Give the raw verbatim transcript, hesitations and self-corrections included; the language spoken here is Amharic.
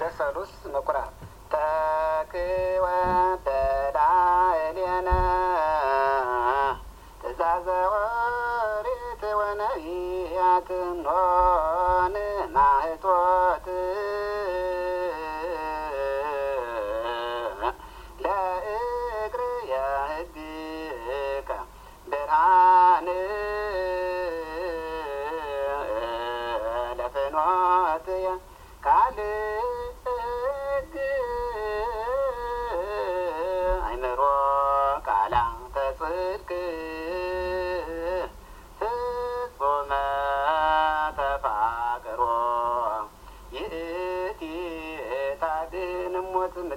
ሰሉስ መቁራት ተክወ በላዕሌነ ትእዛዘ ኦሪት ወነቢያት ኖን ማኅቶት ለእግርየ ህግከ ብርሃን ለፍኖትየ ካልእ ሕግ አእምሮ ቃላ ተጽድቅ